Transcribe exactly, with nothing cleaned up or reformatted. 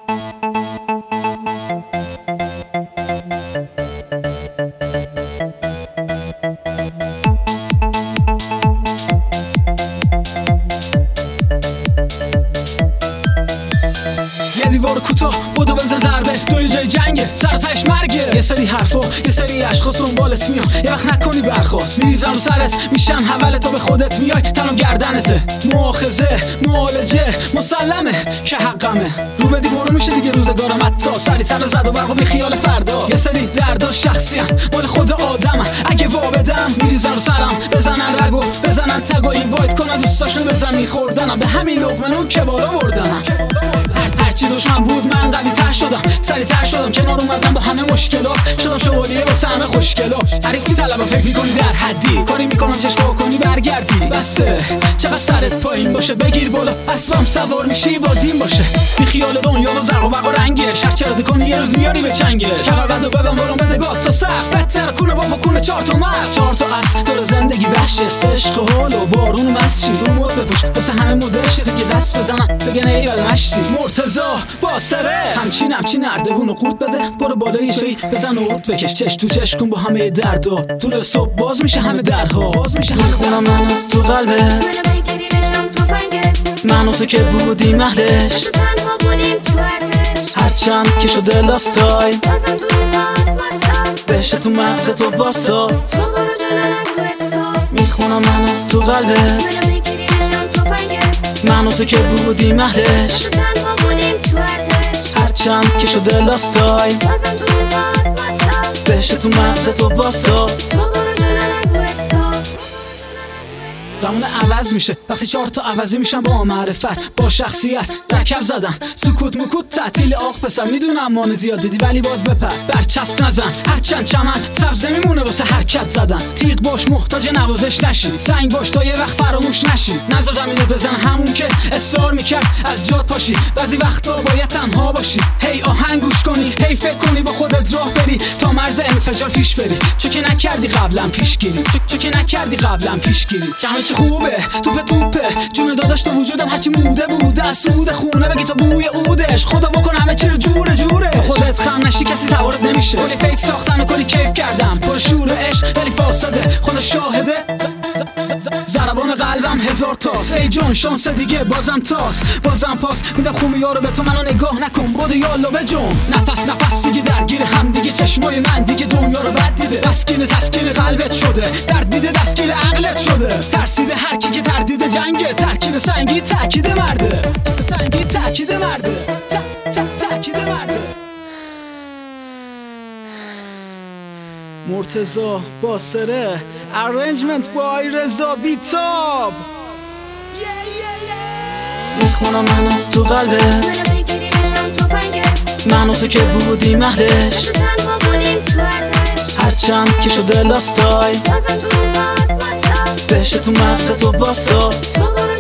یه دیوار کوتاه بودو بزن ضربه توی جای جنگه سر تاش مرگه. یه سری حرفا یه سری اشخاص دنبالت میان، یه وقت نکنی برخواست میریزن رو سرت میشن حول تو به خودت میای تنم گردنته. مؤاخذه معالجه مسلمه که حقمه، رو بدی برو میشه دیگه روزگارم حتی سری سر زد و برقا بی خیال فردا. یه سری دردا شخصی هم مال خود آدمم، اگه وا بدم میریزن رو سرم بزنن رگو بزنن تگو اینوایت کنن دوستاشونو بزن میخوردنم به همین لقمه که بالا بردنم. هرچی دشمن بود من قوی تر شدم، سریع تر شدم کنار اومدم با همه مشکلات، شدم شوالیه واسه همه خوشگلات. حریفی طلبم فکر میکنی در حدی، کاری میکنم چشم وا کنی برگردی. بسه چقدر سرت پایین باشه بگیر بالا اسبم سوار میشی بازیم باشه. بی خیال دنیا و زرق و برق و رنگه، شهر چرا کنی یه روز میاری به چنگه. کمر بند و ببن برام بده گاز تا سخت بهتر کنه بابا کنه چهار تا مرد چهار تا از دور زندگی وحشه. عشق و حال و بارون و مسچی رو مود بپوش واسه همه مدل شده که دست بزنن بگن ایول مشتی. مرتضی با سره همچین همچین نردبون و قورت بده برو بالای شوی بزن و قورت بکش چش تو چش کن با همه دردا. طول صبح باز میشه همه درها باز میشه همه خونم من از تو قلبت منو بگیری بشم تو فنگت من و تو که بودیم اهلش تنها بودیم تو ارتش هرچند که شده لاستای بازم تو اومد واسا بشه تو مغز تو باسا تو برو جلو نگو استاپ میخونم من از تو قلبت منو بگیری بشم تو فنگت من و تو که بودیم اهلش تنها بودیم تو ارتش هرچند که شده لاستای بازم تو اومد واسا بشه تو مغز تو باسا تو برو جلو نگو استاپ. زمان عوض میشه وقتی چهار تا عوضی میشن با معرفت با شخصیت رکب زدن سکوت مکوت تعطیل آخ پسر میدونم مان زیاد دیدی ولی باز بپر برچسب نزن هرچند چمن سبز میمونه واسه حرکت زدن. تیغ باش محتاج نوازش نشی سنگ باش تا یه وقت فراموش نشی نذار زمینو بزن همون که اصرار میکرد از جات پاشی. بعضی وقتا باید تنها باشی هی آهنگ گوش کنی هی فکر کنی با خودت راه بری تا مرز انفجار پیش بری چون که نکردی قبلا پیشگیری چون که نکردی قبلا پیشگیری که همه چی خوبه توپه توپه جون داداش تو وجودم هرچی موده بوده از سود خونه بگی تا بوی اودش خدا بکن همه چی رو جوره جوره با خودت خم نشی کسی سوارت نمیشه کلی فیک ساختن و کلی کیف کردم پر شور عشق ولی فاسده خدا شاهده. ضربان قلبم هزار تاست ای جون شانس دیگه بازم تاست بازم پاس میدم خومی یارو به تو منو نگاه نکن بودو یالا به جون نفس نفس دیگه درگیر هم دیگه چشمای من دیگه دنیا رو بد دیده تسکین تسکین قلبت شده درد دیده دستگیر عقلت شده ترسیده هر کی که تردید جنگه ترکیب سنگی تاکید مرده سنگی تاکید مرده تاکید مرده. مرتضی با سره ارنجمنت بای رضا بیتاب میخونم من از تو قلبت منو بگیری بشم تو فنگت من و تو که بودیم اهلش تنها بودیم تو ارتش هرچند که شده لاستای بازم تو اومد واسا بشه تو مغز تو باسا تو